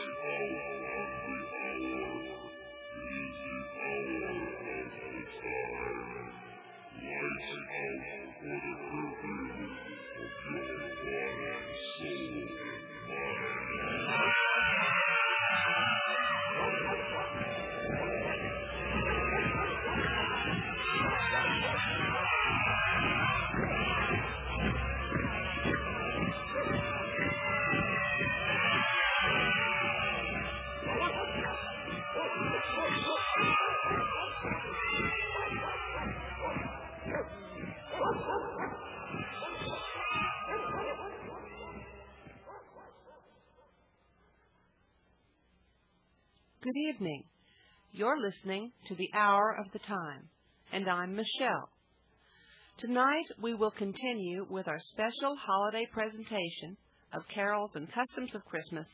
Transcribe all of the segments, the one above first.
Good evening. You're listening to the Hour of the Time, and I'm Michelle. Tonight we will continue with our special holiday presentation of Carols and Customs of Christmas.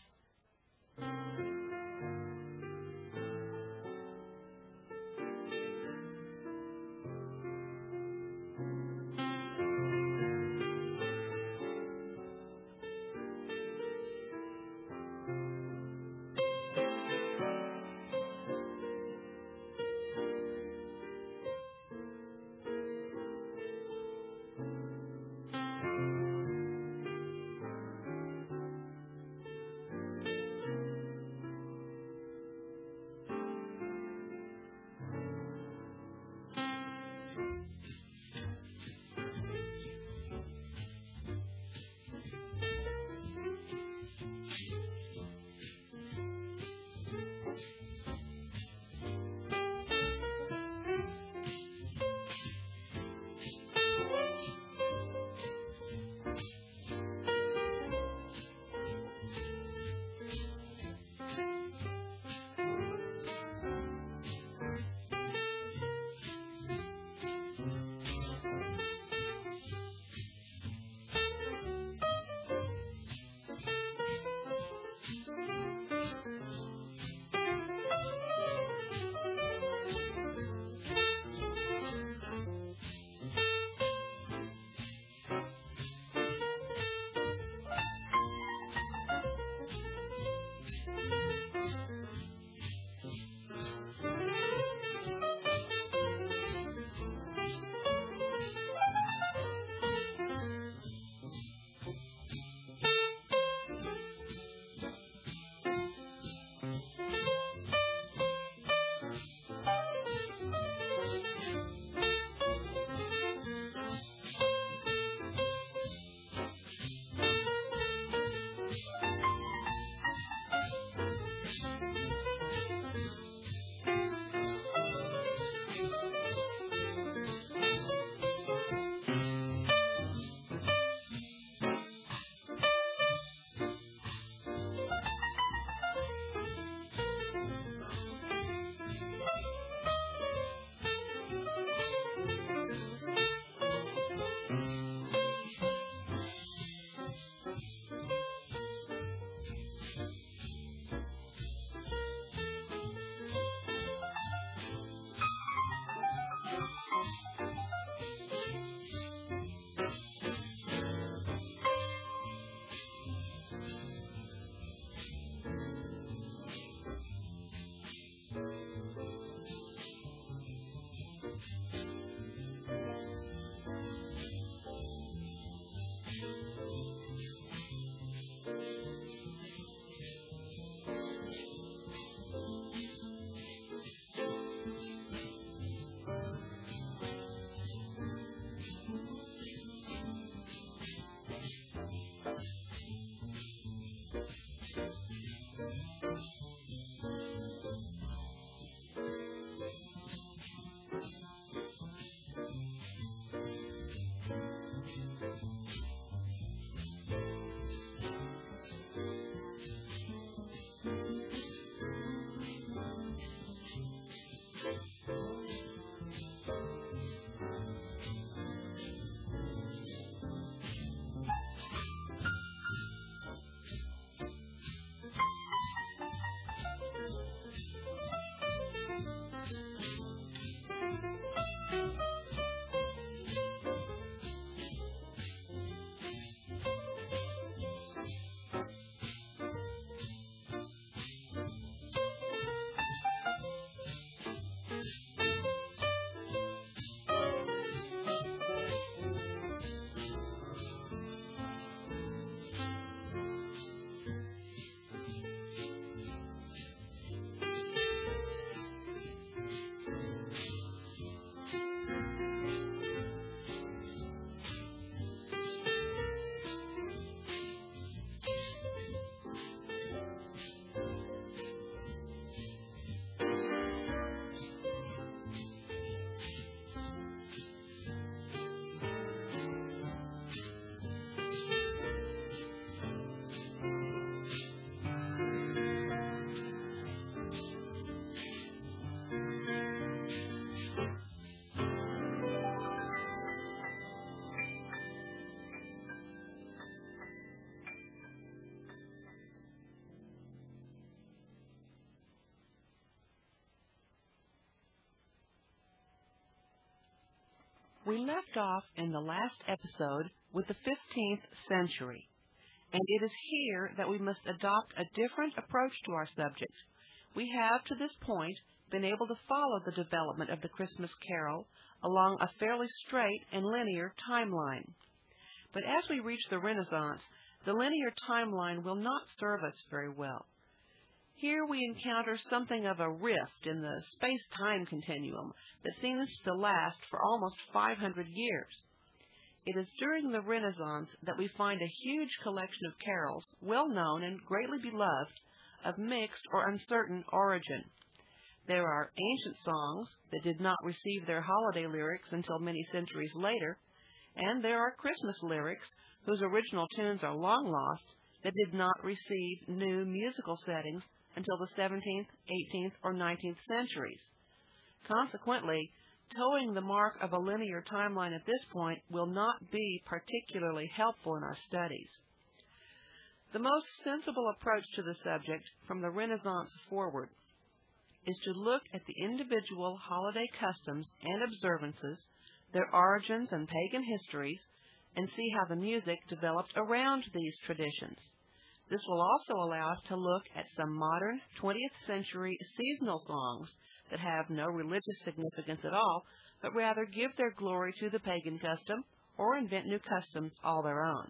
We left off in the last episode with the 15th century, and it is here that we must adopt a different approach to our subject. We have, to this point, been able to follow the development of the Christmas carol along a fairly straight and linear timeline. But as we reach the Renaissance, the linear timeline will not serve us very well. Here we encounter something of a rift in the space-time continuum that seems to last for almost 500 years. It is during the Renaissance that we find a huge collection of carols, well known and greatly beloved, of mixed or uncertain origin. There are ancient songs that did not receive their holiday lyrics until many centuries later, and there are Christmas lyrics whose original tunes are long lost that did not receive new musical settings until the 17th, 18th, or 19th centuries. Consequently, towing the mark of a linear timeline at this point will not be particularly helpful in our studies. The most sensible approach to the subject from the Renaissance forward is to look at the individual holiday customs and observances, their origins and pagan histories, and see how the music developed around these traditions. This will also allow us to look at some modern 20th century seasonal songs that have no religious significance at all, but rather give their glory to the pagan custom or invent new customs all their own.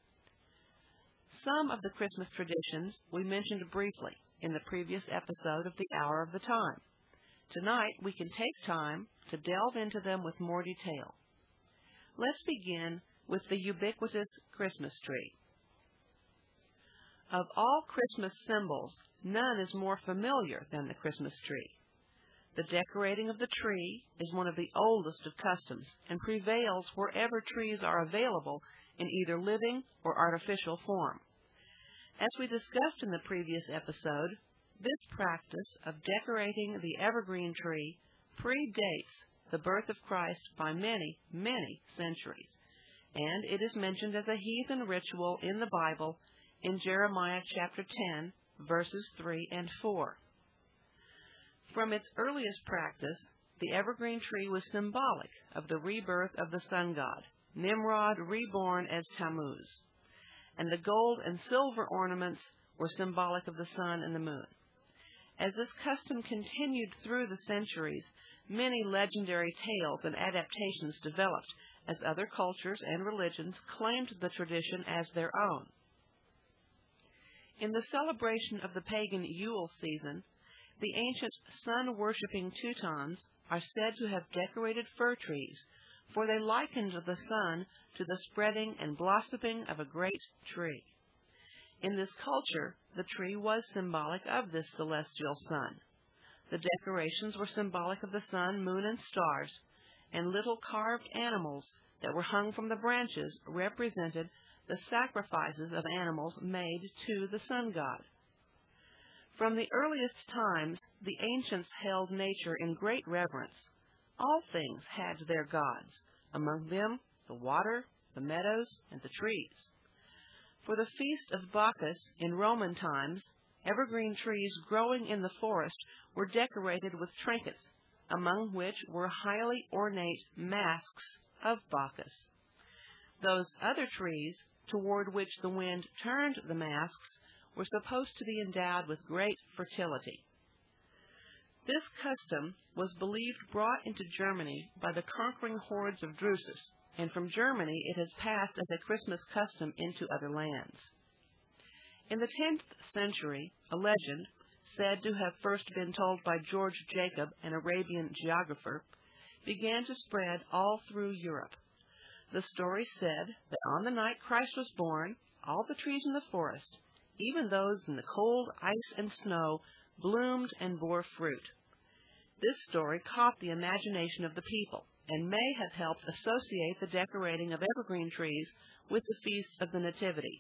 Some of the Christmas traditions we mentioned briefly in the previous episode of the Hour of the Time. Tonight we can take time to delve into them with more detail. Let's begin with the ubiquitous Christmas tree. Of all Christmas symbols, none is more familiar than the Christmas tree. The decorating of the tree is one of the oldest of customs and prevails wherever trees are available in either living or artificial form. As we discussed in the previous episode, this practice of decorating the evergreen tree predates the birth of Christ by many, many centuries, and it is mentioned as a heathen ritual in the Bible in Jeremiah chapter 10, verses 3 and 4. From its earliest practice, the evergreen tree was symbolic of the rebirth of the sun god, Nimrod reborn as Tammuz, and the gold and silver ornaments were symbolic of the sun and the moon. As this custom continued through the centuries, many legendary tales and adaptations developed as other cultures and religions claimed the tradition as their own. In the celebration of the pagan Yule season, the ancient sun-worshipping Teutons are said to have decorated fir trees, for they likened the sun to the spreading and blossoming of a great tree. In this culture, the tree was symbolic of this celestial sun. The decorations were symbolic of the sun, moon, and stars, and little carved animals that were hung from the branches represented the sacrifices of animals made to the sun god. From the earliest times, the ancients held nature in great reverence. All things had their gods, among them the water, the meadows, and the trees. For the feast of Bacchus in Roman times, evergreen trees growing in the forest were decorated with trinkets, among which were highly ornate masks of Bacchus. Those other trees, toward which the wind turned the masks, were supposed to be endowed with great fertility. This custom was believed brought into Germany by the conquering hordes of Drusus, and from Germany it has passed as a Christmas custom into other lands. In the 10th century, a legend, said to have first been told by George Jacob, an Arabian geographer, began to spread all through Europe. The story said that on the night Christ was born, all the trees in the forest, even those in the cold ice and snow, bloomed and bore fruit. This story caught the imagination of the people and may have helped associate the decorating of evergreen trees with the Feast of the Nativity.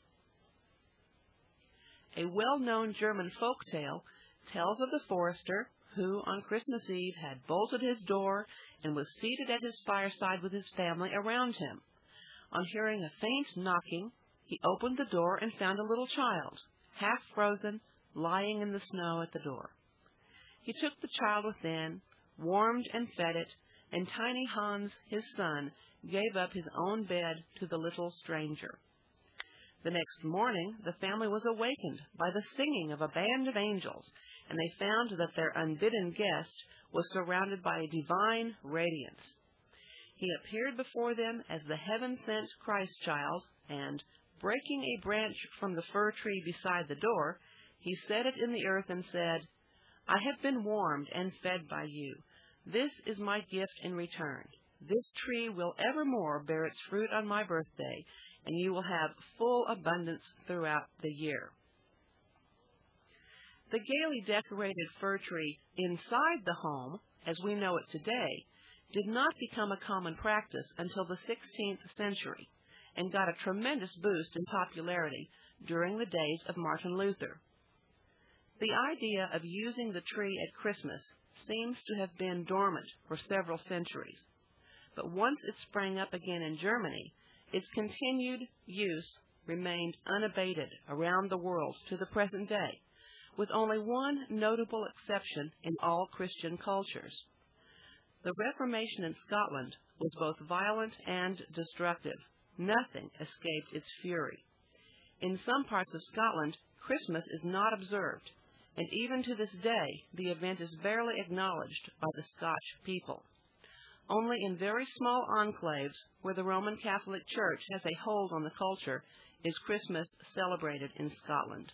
A well-known German folk tale tells of the forester who on Christmas Eve had bolted his door and was seated at his fireside with his family around him. On hearing a faint knocking, he opened the door and found a little child, half frozen, lying in the snow at the door. He took the child within, warmed and fed it, and tiny Hans, his son, gave up his own bed to the little stranger. The next morning, the family was awakened by the singing of a band of angels, and they found that their unbidden guest was surrounded by a divine radiance. He appeared before them as the heaven-sent Christ child, and, breaking a branch from the fir tree beside the door, he set it in the earth and said, "I have been warmed and fed by you. This is my gift in return. This tree will evermore bear its fruit on my birthday, and you will have full abundance throughout the year." The gaily decorated fir tree inside the home, as we know it today, did not become a common practice until the 16th century, and got a tremendous boost in popularity during the days of Martin Luther. The idea of using the tree at Christmas seems to have been dormant for several centuries, but once it sprang up again in Germany, its continued use remained unabated around the world to the present day, with only one notable exception in all Christian cultures. The Reformation in Scotland was both violent and destructive. Nothing escaped its fury. In some parts of Scotland, Christmas is not observed, and even to this day, the event is barely acknowledged by the Scotch people. Only in very small enclaves, where the Roman Catholic Church has a hold on the culture, is Christmas celebrated in Scotland.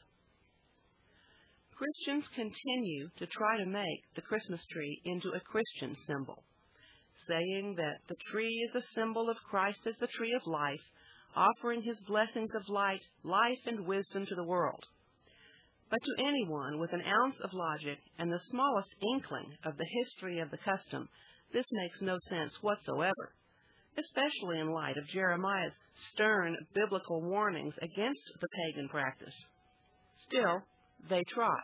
Christians continue to try to make the Christmas tree into a Christian symbol, saying that the tree is a symbol of Christ as the tree of life, offering his blessings of light, life, and wisdom to the world. But to anyone with an ounce of logic and the smallest inkling of the history of the custom, this makes no sense whatsoever, especially in light of Jeremiah's stern biblical warnings against the pagan practice. Still, they try.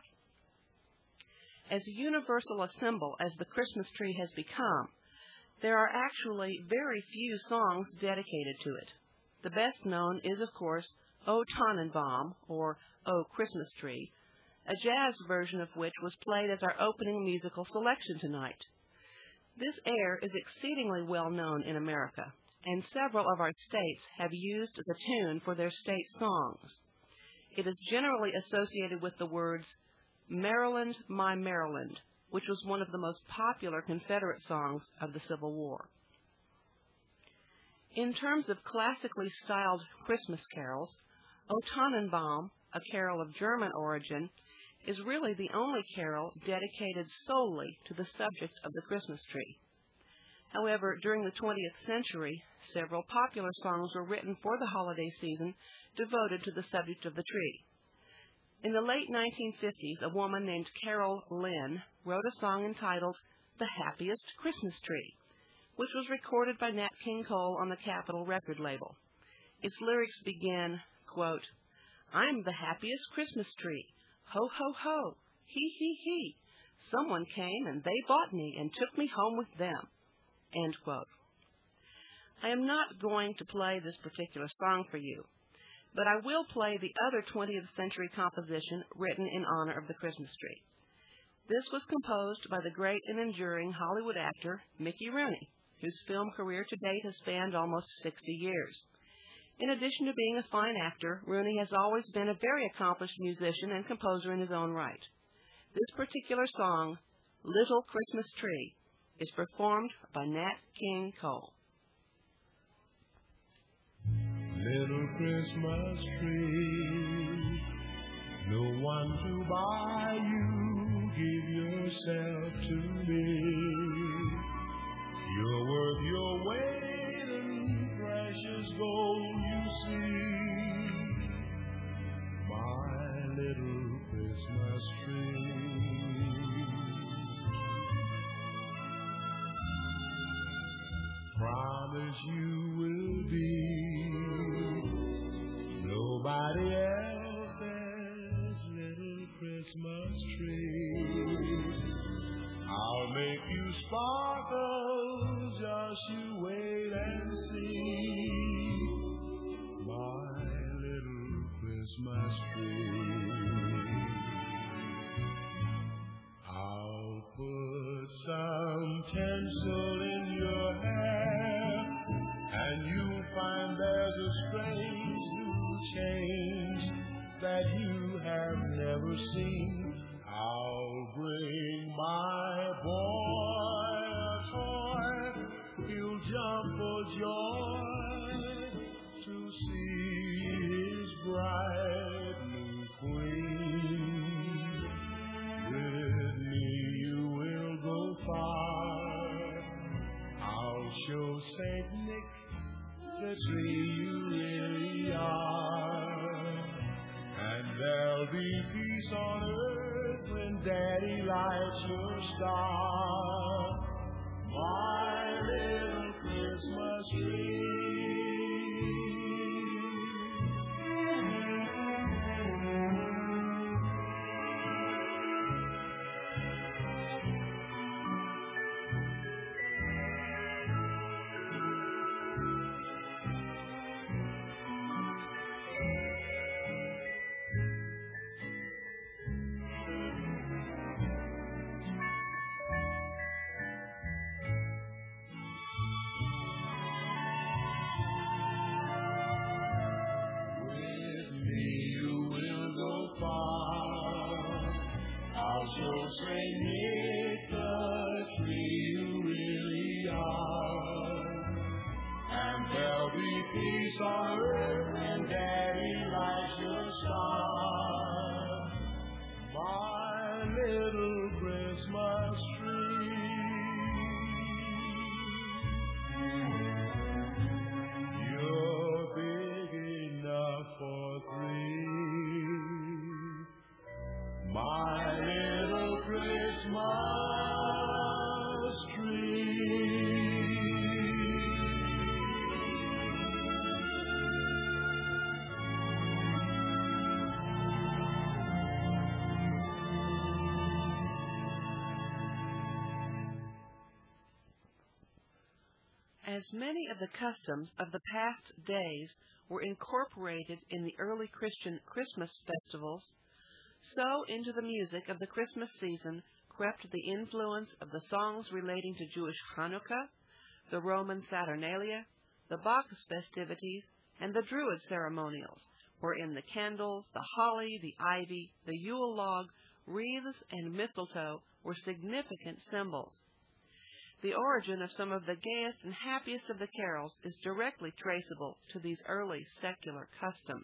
As universal a symbol as the Christmas tree has become, there are actually very few songs dedicated to it. The best known is, of course, O Tannenbaum, or O Christmas Tree, a jazz version of which was played as our opening musical selection tonight. This air is exceedingly well known in America, and several of our states have used the tune for their state songs. It is generally associated with the words, "Maryland, My Maryland," which was one of the most popular Confederate songs of the Civil War. In terms of classically styled Christmas carols, O Tannenbaum, a carol of German origin, is really the only carol dedicated solely to the subject of the Christmas tree. However, during the 20th century, several popular songs were written for the holiday season devoted to the subject of the tree. In the late 1950s, a woman named Carol Lynn wrote a song entitled "The Happiest Christmas Tree," which was recorded by Nat King Cole on the Capitol record label. Its lyrics begin, quote, "I'm the happiest Christmas tree. Ho, ho, ho. He, he, he. Someone came and they bought me and took me home with them." End quote. I am not going to play this particular song for you, but I will play the other 20th century composition written in honor of the Christmas tree. This was composed by the great and enduring Hollywood actor Mickey Rooney, whose film career to date has spanned almost 60 years. In addition to being a fine actor, Rooney has always been a very accomplished musician and composer in his own right. This particular song, "Little Christmas Tree," is performed by Nat King Cole. Little Christmas tree, no one to buy you, give yourself to me. You're worth your weight in precious gold, you see. My little Christmas tree. Promise you will be nobody else's little Christmas tree. I'll make you sparkle, just you wait and see. My little Christmas tree. I'll put some tinsel in your that you have never seen. I'll bring my boy a toy. He'll jump for joy to see his bride new queen. With me you will go far. I'll show Saint Nick the tree you really are. And there'll be peace on earth when Daddy lights your star. My little Christmas tree. So Saint Nick, the tree you really are. And there'll be peace on earth when Daddy lights your star. My little Christmas tree. You're big enough for three. My little Christmas tree. As many of the customs of the past days were incorporated in the early Christian Christmas festivals, so into the music of the Christmas season crept the influence of the songs relating to Jewish Hanukkah, the Roman Saturnalia, the Bacchus festivities, and the Druid ceremonials, wherein the candles, the holly, the ivy, the Yule log, wreaths, and mistletoe were significant symbols. The origin of some of the gayest and happiest of the carols is directly traceable to these early secular customs.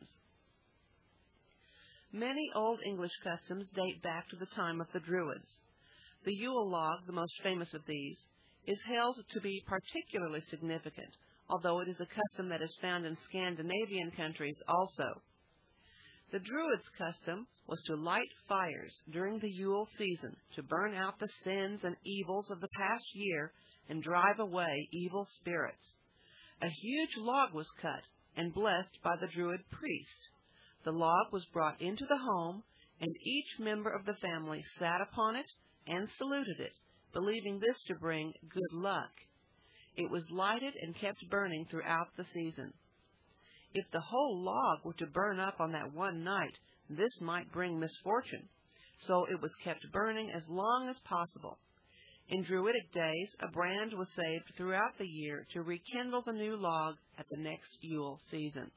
Many Old English customs date back to the time of the Druids. The Yule log, the most famous of these, is held to be particularly significant, although it is a custom that is found in Scandinavian countries also. The Druids' custom was to light fires during the Yule season to burn out the sins and evils of the past year and drive away evil spirits. A huge log was cut and blessed by the Druid priest. The log was brought into the home, and each member of the family sat upon it and saluted it, believing this to bring good luck. It was lighted and kept burning throughout the season. If the whole log were to burn up on that one night, this might bring misfortune, so it was kept burning as long as possible. In Druidic days, a brand was saved throughout the year to rekindle the new log at the next Yule season.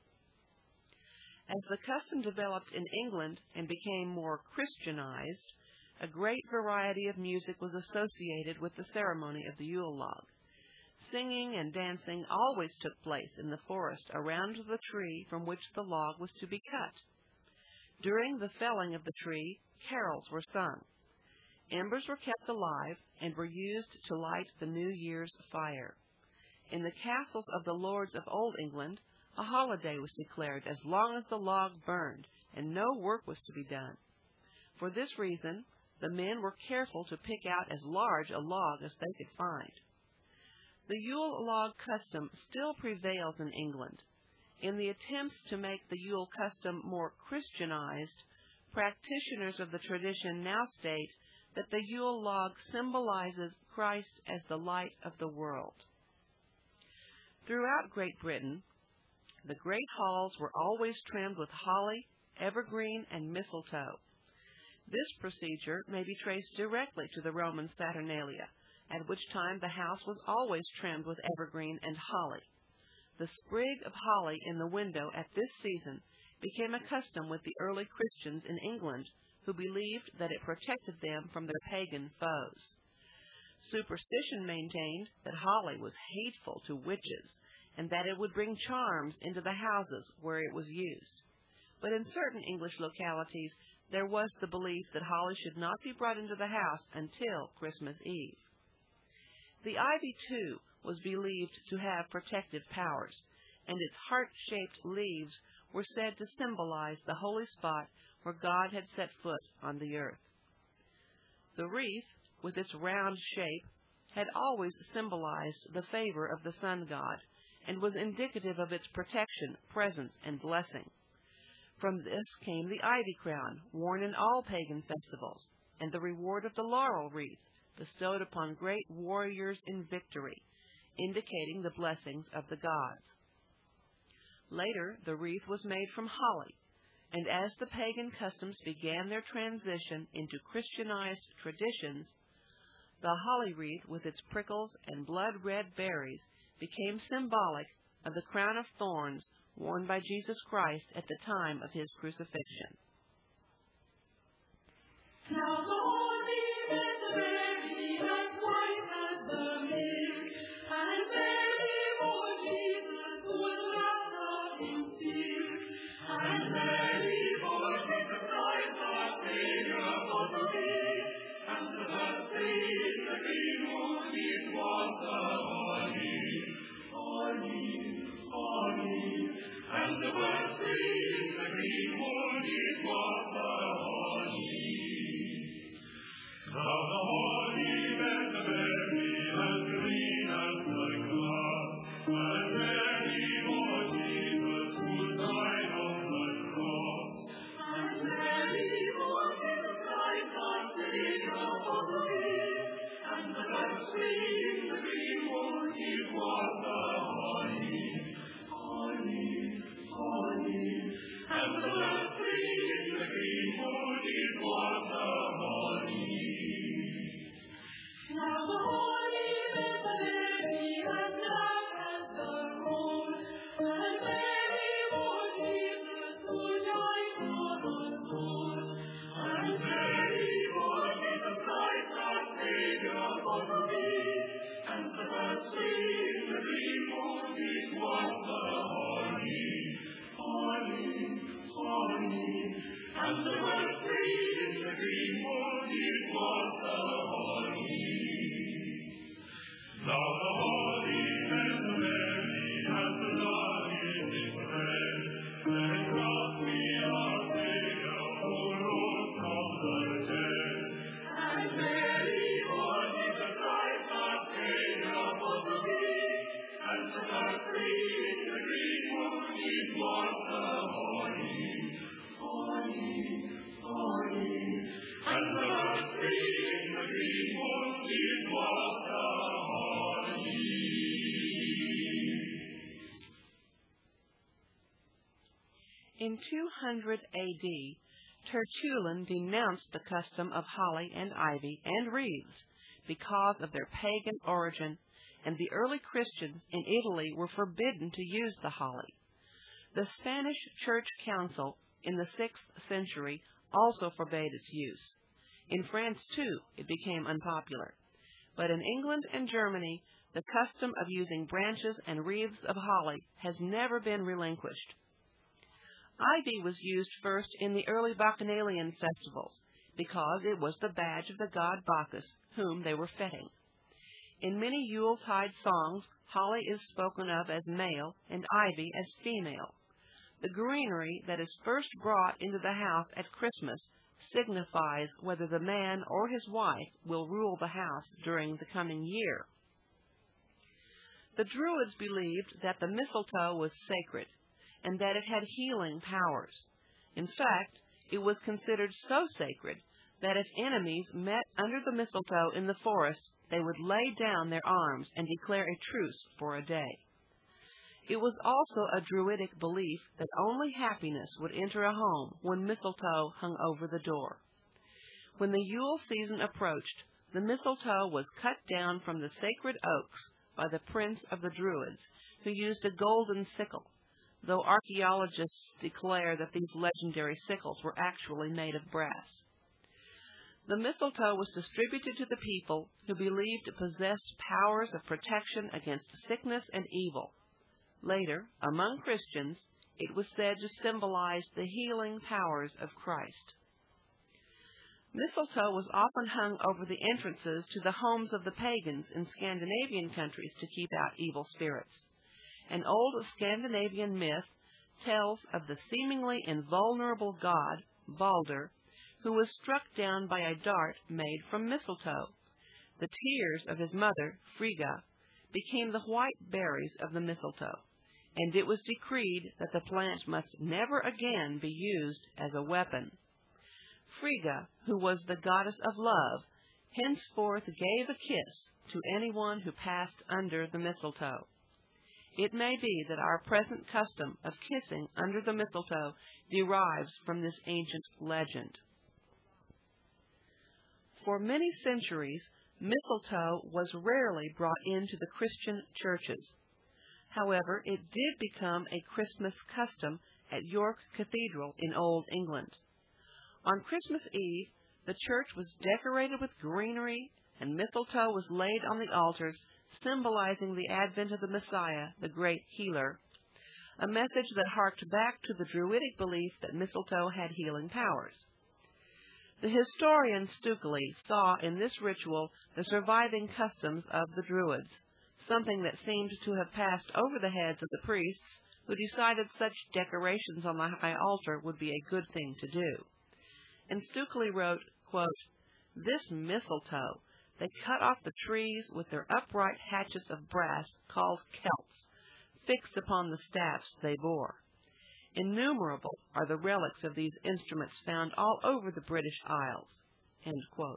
As the custom developed in England and became more Christianized, a great variety of music was associated with the ceremony of the Yule log. Singing and dancing always took place in the forest around the tree from which the log was to be cut. During the felling of the tree, carols were sung. Embers were kept alive and were used to light the New Year's fire. In the castles of the lords of Old England, a holiday was declared as long as the log burned, and no work was to be done. For this reason, the men were careful to pick out as large a log as they could find. The Yule log custom still prevails in England. In the attempts to make the Yule custom more Christianized, practitioners of the tradition now state that the Yule log symbolizes Christ as the light of the world. Throughout Great Britain, the great halls were always trimmed with holly, evergreen, and mistletoe. This procedure may be traced directly to the Roman Saturnalia, at which time the house was always trimmed with evergreen and holly. The sprig of holly in the window at this season became a custom with the early Christians in England, who believed that it protected them from their pagan foes. Superstition maintained that holly was hateful to witches and that it would bring charms into the houses where it was used. But in certain English localities, there was the belief that holly should not be brought into the house until Christmas Eve. The ivy, too, was believed to have protective powers, and its heart-shaped leaves were said to symbolize the holy spot where God had set foot on the earth. The wreath, with its round shape, had always symbolized the favor of the sun god, and was indicative of its protection, presence, and blessing. From this came the ivy crown, worn in all pagan festivals, and the reward of the laurel wreath, bestowed upon great warriors in victory, indicating the blessings of the gods. Later, the wreath was made from holly, and as the pagan customs began their transition into Christianized traditions, the holly wreath with its prickles and blood-red berries became symbolic of the crown of thorns worn by Jesus Christ at the time of his crucifixion. Now the holy and the berry and white as the milk, and Mary for Jesus was wrapped up in silk, and Mary for Jesus Christ our Savior was the way, and the birthday in the greenwood it was the honey, and the birthday in the greenwood it was the honey. Now the holly and the berry and green as the grass, and Mary for Jesus who died on the cross, and Mary for Jesus Christ our Savior was the way, and the birthday in the greenwood it was the honey, and the birthday in the greenwood it was the honey. Now the holly and the berry and black as the gold, and Mary for Jesus who died on the cross, and Mary for Jesus Christ our Savior was the way, and the birthday in the greenwood it was the honey, and the birthday in the greenwood it was the honey. Now the holly and the berry and the lion in the bread, and cross me our Savior who rose from the dead, and Mary for Jesus Christ our Savior was the way, and the birthday in the greenwood it was the honey, and the birthday in the greenwood it was the honey. In 200 A.D., Tertullian denounced the custom of holly and ivy and wreaths because of their pagan origin, and the early Christians in Italy were forbidden to use the holly. The Spanish Church Council in the 6th century also forbade its use. In France, too, it became unpopular. But in England and Germany, the custom of using branches and wreaths of holly has never been relinquished. Ivy was used first in the early Bacchanalian festivals because it was the badge of the god Bacchus, whom they were feting. In many Yuletide songs, holly is spoken of as male and ivy as female. The greenery that is first brought into the house at Christmas signifies whether the man or his wife will rule the house during the coming year. The Druids believed that the mistletoe was sacred and that it had healing powers. In fact, it was considered so sacred that if enemies met under the mistletoe in the forest, they would lay down their arms and declare a truce for a day. It was also a Druidic belief that only happiness would enter a home when mistletoe hung over the door. When the Yule season approached, the mistletoe was cut down from the sacred oaks by the prince of the Druids, who used a golden sickle. though archaeologists declare that these legendary sickles were actually made of brass. The mistletoe was distributed to the people who believed it possessed powers of protection against sickness and evil. Later, among Christians, it was said to symbolize the healing powers of Christ. Mistletoe was often hung over the entrances to the homes of the pagans in Scandinavian countries to keep out evil spirits. An old Scandinavian myth tells of the seemingly invulnerable god, Balder, who was struck down by a dart made from mistletoe. The tears of his mother, Frigga, became the white berries of the mistletoe, and it was decreed that the plant must never again be used as a weapon. Frigga, who was the goddess of love, henceforth gave a kiss to anyone who passed under the mistletoe. It may be that our present custom of kissing under the mistletoe derives from this ancient legend. For many centuries, mistletoe was rarely brought into the Christian churches. However, it did become a Christmas custom at York Cathedral in Old England. On Christmas Eve, the church was decorated with greenery, and mistletoe was laid on the altars, symbolizing the advent of the Messiah, the great healer, a message that harked back to the Druidic belief that mistletoe had healing powers. The historian Stukely saw in this ritual the surviving customs of the Druids, something that seemed to have passed over the heads of the priests, who decided such decorations on the high altar would be a good thing to do. And Stukely wrote, quote, "This mistletoe they cut off the trees with their upright hatchets of brass called celts, fixed upon the staffs they bore. Innumerable are the relics of these instruments found all over the British Isles." End quote.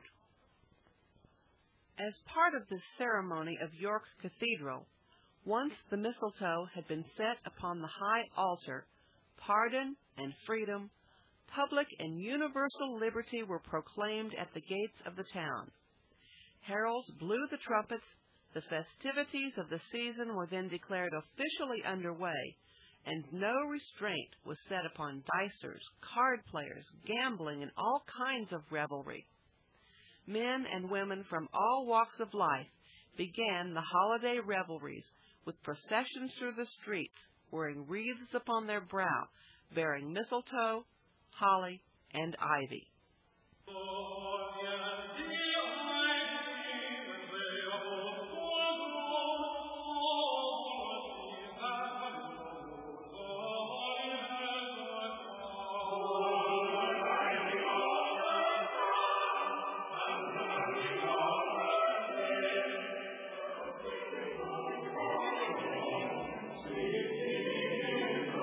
As part of this ceremony of York Cathedral, once the mistletoe had been set upon the high altar, pardon and freedom, public and universal liberty were proclaimed at the gates of the town. Heralds blew the trumpets, the festivities of the season were then declared officially underway, and no restraint was set upon dicers, card players, gambling, and all kinds of revelry. Men and women from all walks of life began the holiday revelries with processions through the streets, wearing wreaths upon their brow, bearing mistletoe, holly, and ivy.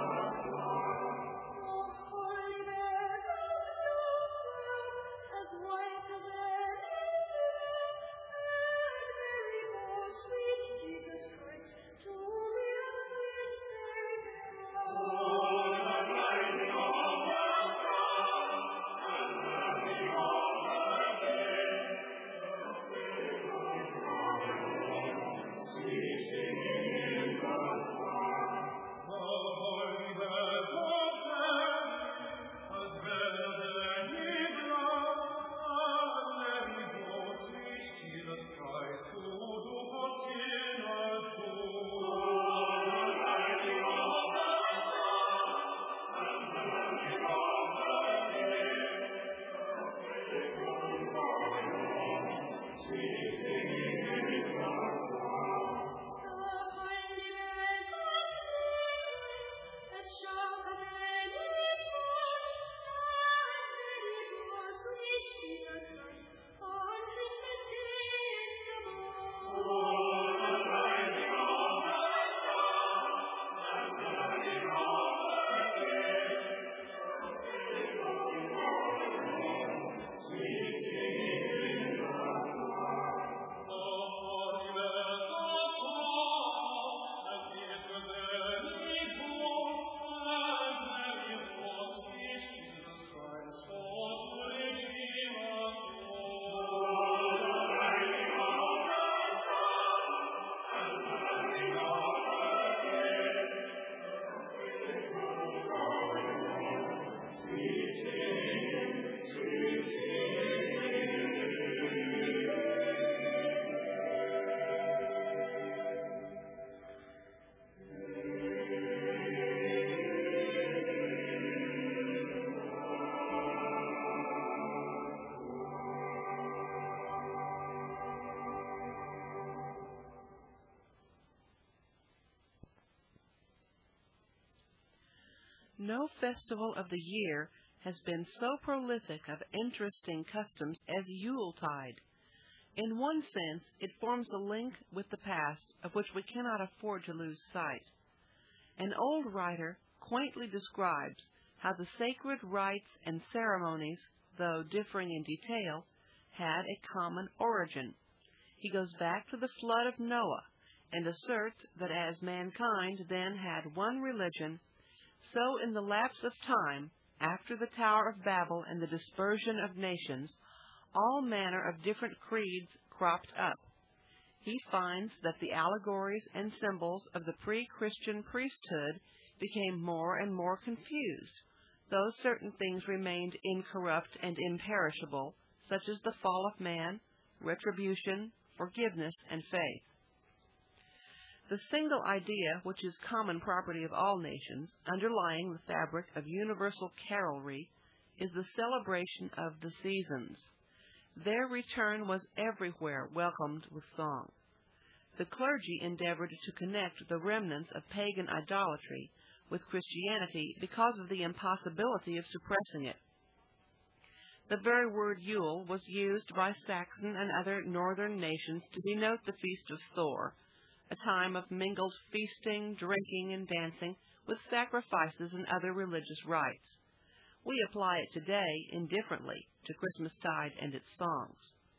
As No festival of the year has been so prolific of interesting customs as Yuletide. In one sense, it forms a link with the past of which we cannot afford to lose sight. An old writer quaintly describes how the sacred rites and ceremonies, though differing in detail, had a common origin. He goes back to the flood of Noah and asserts that as mankind then had one religion, so in the lapse of time, after the Tower of Babel and the dispersion of nations, all manner of different creeds cropped up. He finds that the allegories and symbols of the pre-Christian priesthood became more and more confused, though certain things remained incorrupt and imperishable, such as the fall of man, retribution, forgiveness, and faith. The single idea, which is common property of all nations, underlying the fabric of universal carolry, is the celebration of the seasons. Their return was everywhere welcomed with song. The clergy endeavored to connect the remnants of pagan idolatry with Christianity because of the impossibility of suppressing it. The very word Yule was used by Saxon and other northern nations to denote the feast of Thor, a time of mingled feasting, drinking, and dancing with sacrifices and other religious rites. We apply it today indifferently to Christmastide and its songs.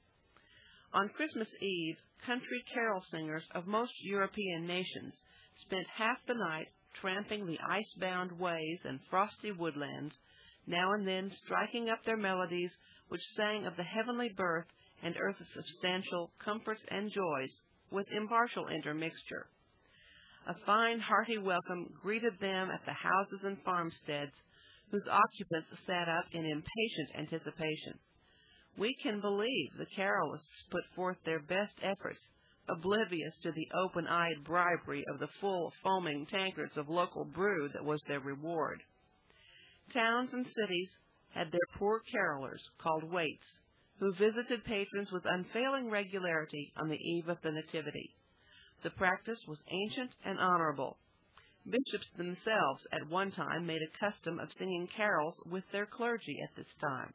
On Christmas Eve, country carol singers of most European nations spent half the night tramping the ice-bound ways and frosty woodlands, now and then striking up their melodies which sang of the heavenly birth and earth's substantial comforts and joys with impartial intermixture. A fine, hearty welcome greeted them at the houses and farmsteads, whose occupants sat up in impatient anticipation. We can believe the carolists put forth their best efforts, oblivious to the open-eyed bribery of the full, foaming tankards of local brew that was their reward. Towns and cities had their poor carolers, called waits, who visited patrons with unfailing regularity on the eve of the Nativity. The practice was ancient and honorable. Bishops themselves at one time made a custom of singing carols with their clergy at this time.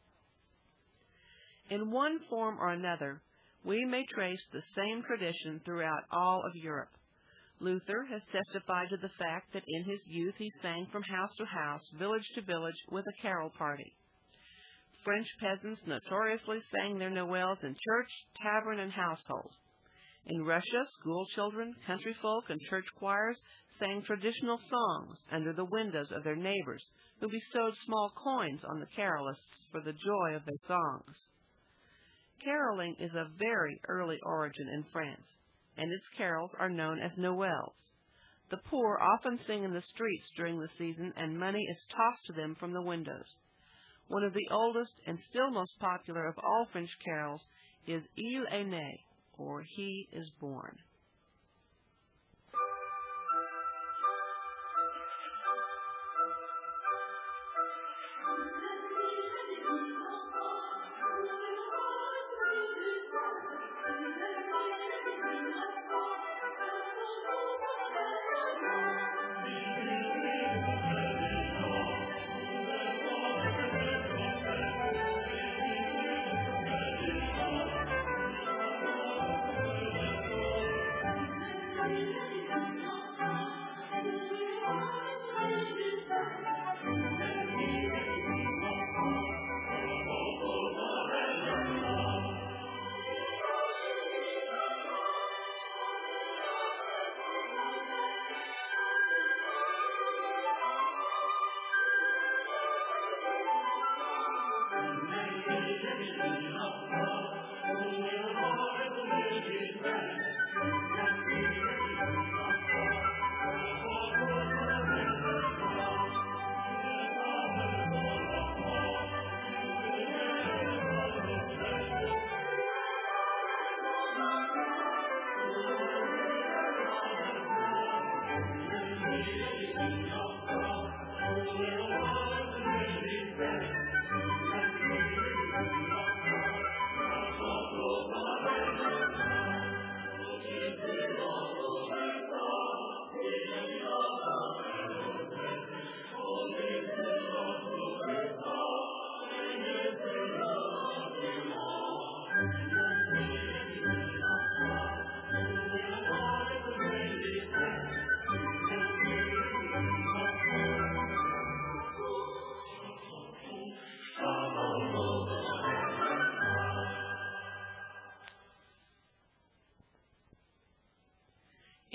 In one form or another, we may trace the same tradition throughout all of Europe. Luther has testified to the fact that in his youth he sang from house to house, village to village, with a carol party. French peasants notoriously sang their Noels in church, tavern, and household. In Russia, school children, country folk, and church choirs sang traditional songs under the windows of their neighbors, who bestowed small coins on the carolists for the joy of their songs. Caroling is of very early origin in France, and its carols are known as Noels. The poor often sing in the streets during the season, and money is tossed to them from the windows. One of the oldest and still most popular of all French carols is Il est né, or He is Born.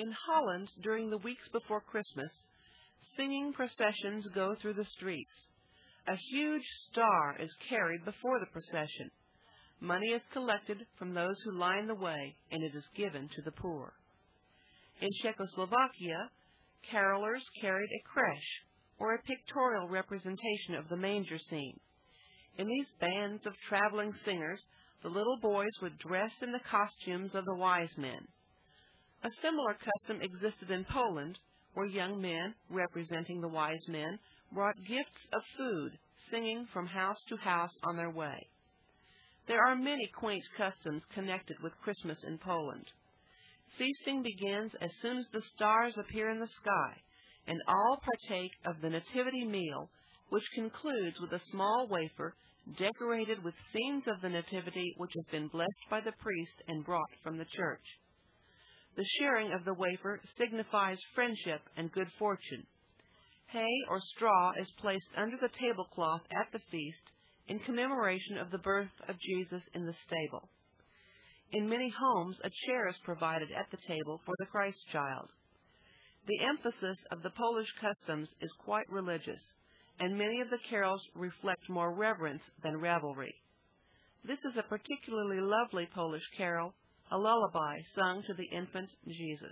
In Holland, during the weeks before Christmas, singing processions go through the streets. A huge star is carried before the procession. Money is collected from those who line the way, and it is given to the poor. In Czechoslovakia, carolers carried a creche, or a pictorial representation of the manger scene. In these bands of traveling singers, the little boys would dress in the costumes of the wise men. A similar custom existed in Poland, where young men, representing the wise men, brought gifts of food, singing from house to house on their way. There are many quaint customs connected with Christmas in Poland. Feasting begins as soon as the stars appear in the sky, and all partake of the nativity meal, which concludes with a small wafer decorated with scenes of the nativity which have been blessed by the priest and brought from the church. The sharing of the wafer signifies friendship and good fortune. Hay or straw is placed under the tablecloth at the feast in commemoration of the birth of Jesus in the stable. In many homes, a chair is provided at the table for the Christ child. The emphasis of the Polish customs is quite religious, and many of the carols reflect more reverence than revelry. This is a particularly lovely Polish carol, a lullaby sung to the infant Jesus.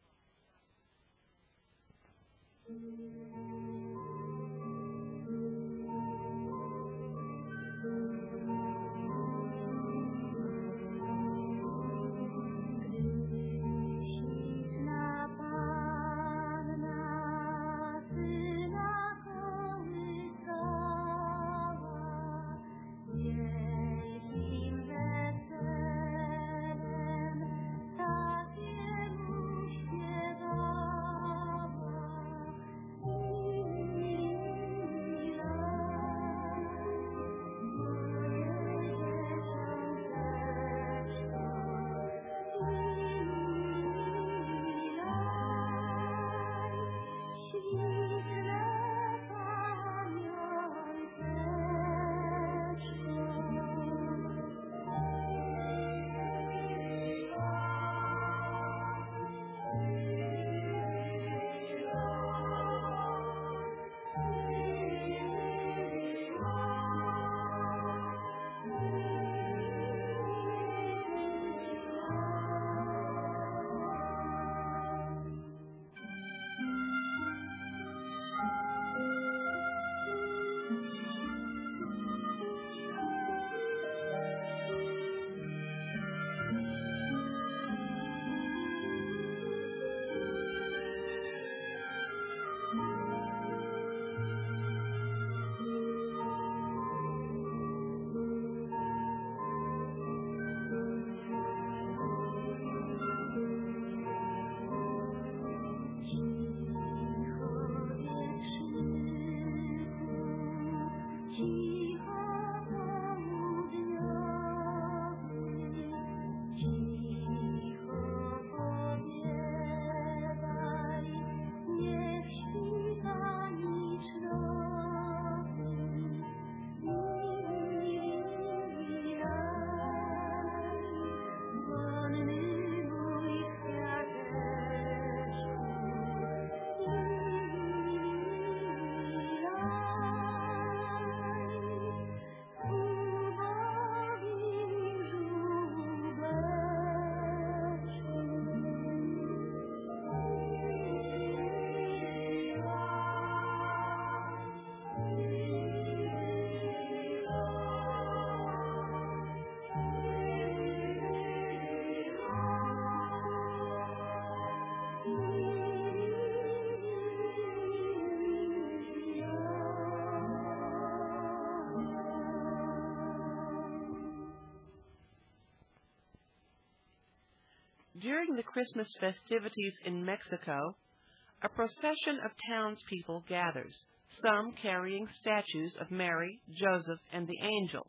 During the Christmas festivities in Mexico, a procession of townspeople gathers, some carrying statues of Mary, Joseph, and the angels.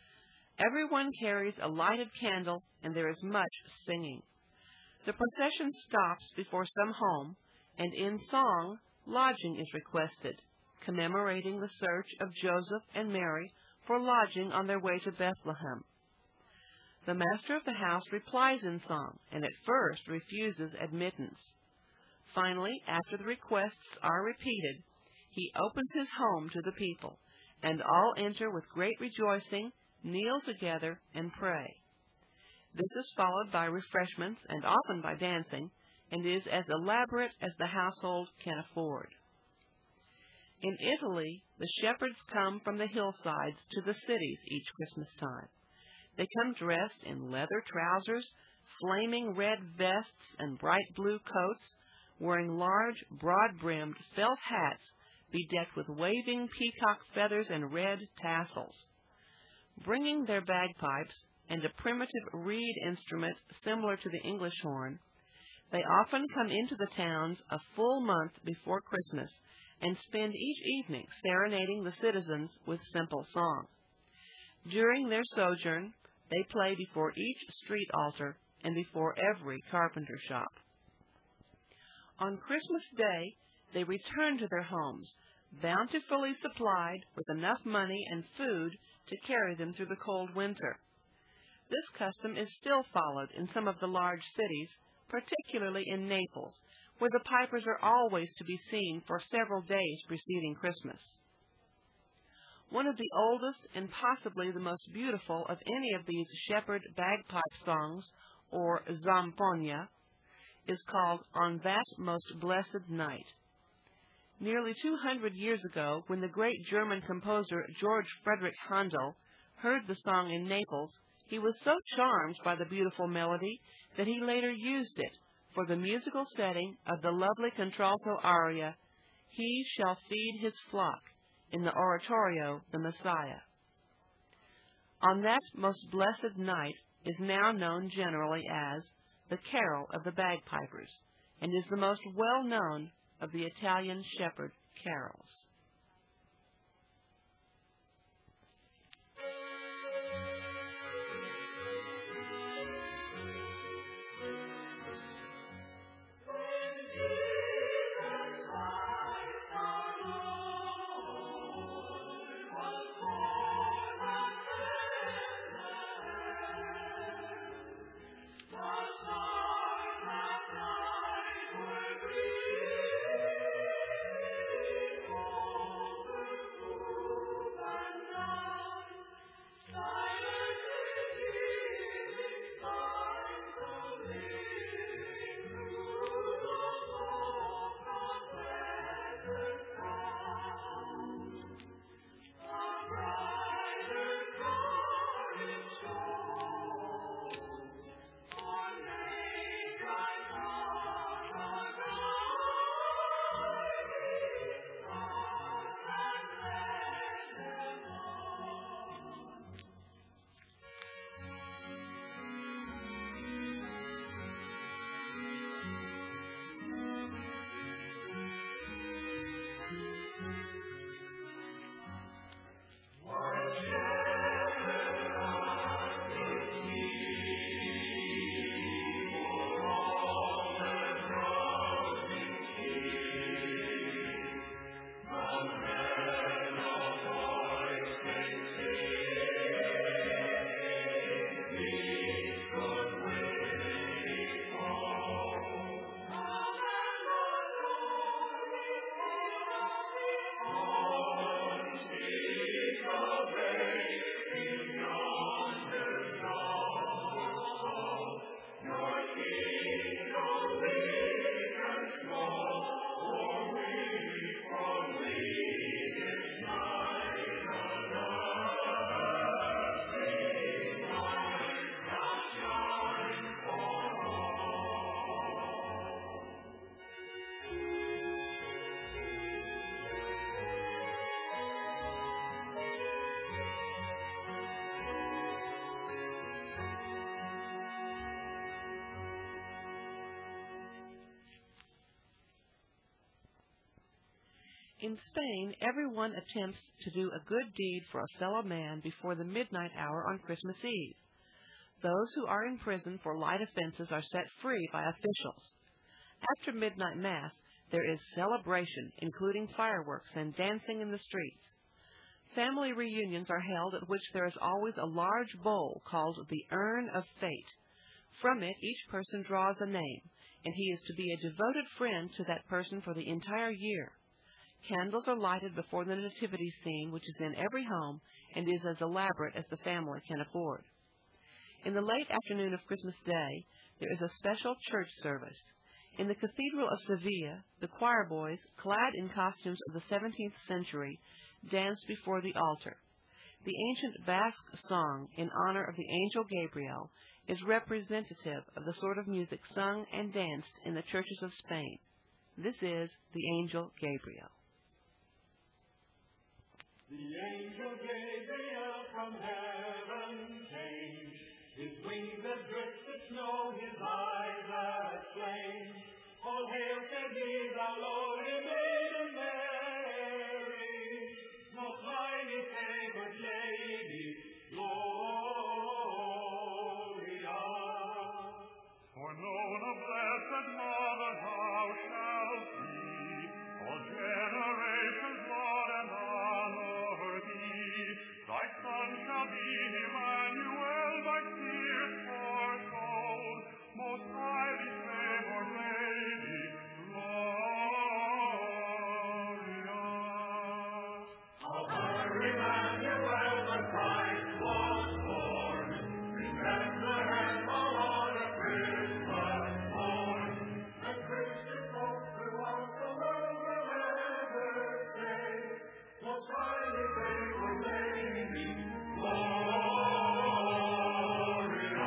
Everyone carries a lighted candle, and there is much singing. The procession stops before some home, and in song, lodging is requested, commemorating the search of Joseph and Mary for lodging on their way to Bethlehem. The master of the house replies in song, and at first refuses admittance. Finally, after the requests are repeated, he opens his home to the people, and all enter with great rejoicing, kneel together, and pray. This is followed by refreshments and often by dancing, and is as elaborate as the household can afford. In Italy, the shepherds come from the hillsides to the cities each Christmas time. They come dressed in leather trousers, flaming red vests, and bright blue coats, wearing large, broad-brimmed felt hats bedecked with waving peacock feathers and red tassels. Bringing their bagpipes and a primitive reed instrument similar to the English horn, they often come into the towns a full month before Christmas and spend each evening serenading the citizens with simple song. During their sojourn, they play before each street altar and before every carpenter shop. On Christmas Day, they return to their homes, bountifully supplied with enough money and food to carry them through the cold winter. This custom is still followed in some of the large cities, particularly in Naples, where the pipers are always to be seen for several days preceding Christmas. One of the oldest and possibly the most beautiful of any of these shepherd bagpipe songs, or Zampogna, is called On That Most Blessed Night. Nearly 200 years ago, when the great German composer George Frederick Handel heard the song in Naples, he was so charmed by the beautiful melody that he later used it for the musical setting of the lovely contralto aria, He Shall Feed His Flock, in the oratorio, The Messiah. On That Most Blessed Night is now known generally as the Carol of the Bagpipers, and is the most well-known of the Italian shepherd carols. In Spain, everyone attempts to do a good deed for a fellow man before the midnight hour on Christmas Eve. Those who are in prison for light offenses are set free by officials. After midnight mass, there is celebration, including fireworks and dancing in the streets. Family reunions are held at which there is always a large bowl called the Urn of Fate. From it, each person draws a name, and he is to be a devoted friend to that person for the entire year. Candles are lighted before the nativity scene, which is in every home and is as elaborate as the family can afford. In the late afternoon of Christmas Day, there is a special church service. In the Cathedral of Seville, the choir boys, clad in costumes of the 17th century, dance before the altar. The ancient Basque song in honor of the angel Gabriel is representative of the sort of music sung and danced in the churches of Spain. This is the angel Gabriel. The angel Gabriel from heaven came. His wings as drifted snow, his eyes as flame. All hail, said he, thou lowly maiden Mary, most highly favored lady, Gloria. For known a blessed mother thou shalt be, all generations laud and honor thee. Thy son shall be Emmanuel, thy tears foretold, most highly favored lady, Gloria. Of her Emmanuel the Christ was born, in Bethlehem on a Christmas morn. And Christian folk throughout the world will ever say, most highly favored lady, Gloria.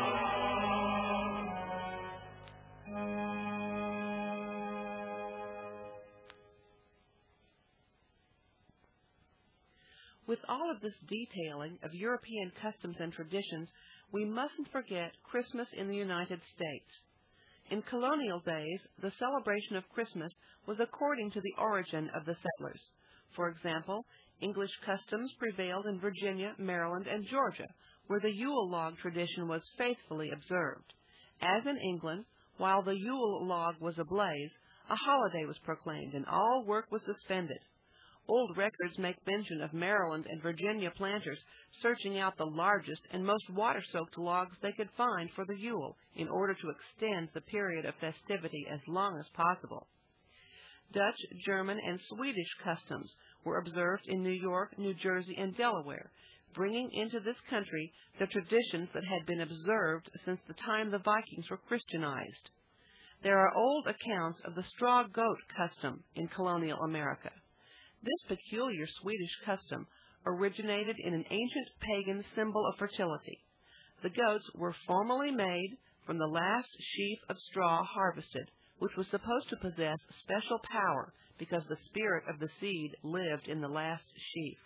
With all of this detailing of European customs and traditions, we mustn't forget Christmas in the United States. In colonial days, the celebration of Christmas was according to the origin of the settlers. For example, English customs prevailed in Virginia, Maryland, and Georgia, where the Yule log tradition was faithfully observed. As in England, while the Yule log was ablaze, a holiday was proclaimed and all work was suspended. Old records make mention of Maryland and Virginia planters searching out the largest and most water-soaked logs they could find for the Yule in order to extend the period of festivity as long as possible. Dutch, German, and Swedish customs were observed in New York, New Jersey, and Delaware, bringing into this country the traditions that had been observed since the time the Vikings were Christianized. There are old accounts of the straw goat custom in colonial America. This peculiar Swedish custom originated in an ancient pagan symbol of fertility. The goats were formally made from the last sheaf of straw harvested, which was supposed to possess special power because the spirit of the seed lived in the last sheaf.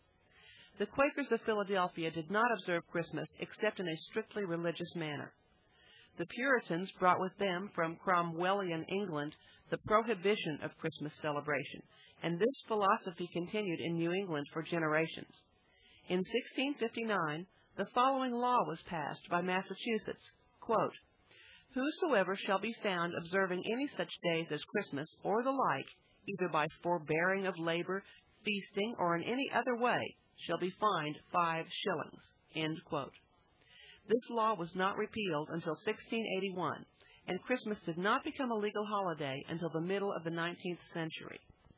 The Quakers of Philadelphia did not observe Christmas except in a strictly religious manner. The Puritans brought with them from Cromwellian England the prohibition of Christmas celebration, and this philosophy continued in New England for generations. In 1659, the following law was passed by Massachusetts, quote, "Whosoever shall be found observing any such days as Christmas or the like, either by forbearing of labor, feasting, or in any other way, shall be fined 5 shillings." End quote. This law was not repealed until 1681, and Christmas did not become a legal holiday until the middle of the 19th century.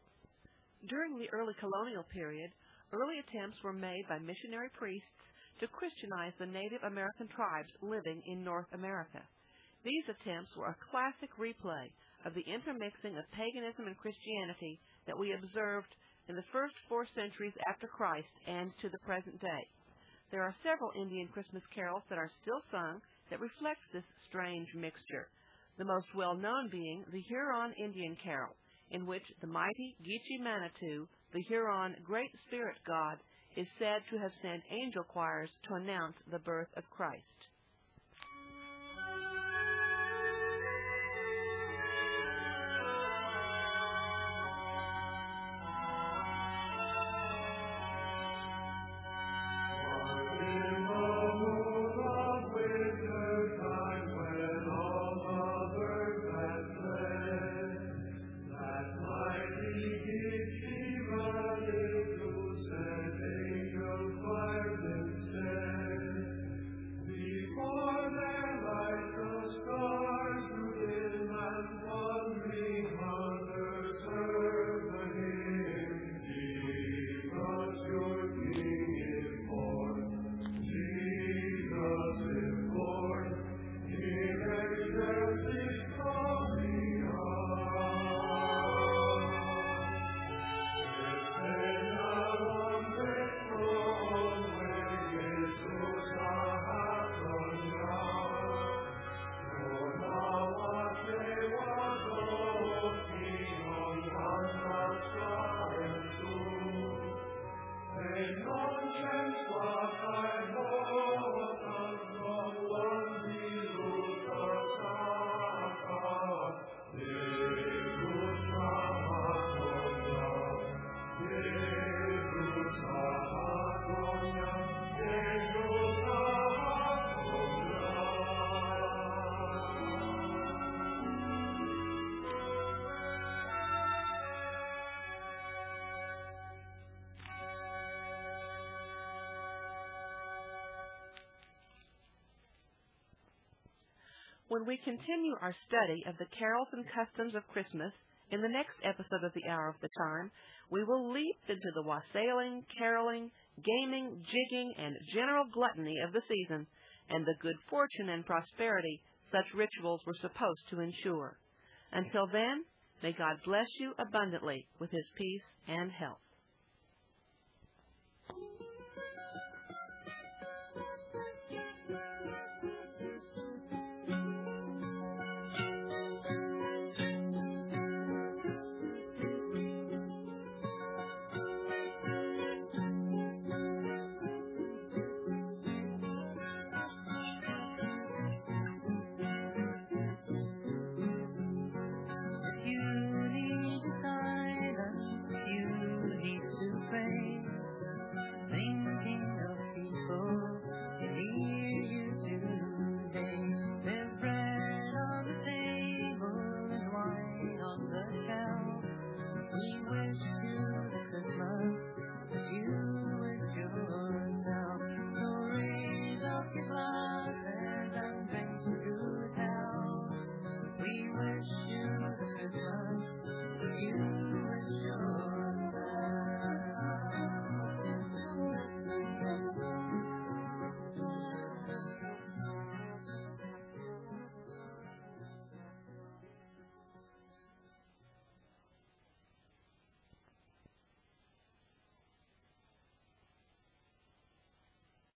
During the early colonial period, early attempts were made by missionary priests to Christianize the Native American tribes living in North America. These attempts were a classic replay of the intermixing of paganism and Christianity that we observed in the first 4 centuries after Christ and to the present day. There are several Indian Christmas carols that are still sung that reflect this strange mixture, the most well-known being the Huron Indian Carol, in which the mighty Geechee Manitou, the Huron Great Spirit God, is said to have sent angel choirs to announce the birth of Christ. Be When we continue our study of the carols and customs of Christmas in the next episode of the Hour of the Time, we will leap into the wassailing, caroling, gaming, jigging, and general gluttony of the season, and the good fortune and prosperity such rituals were supposed to ensure. Until then, may God bless you abundantly with His peace and health.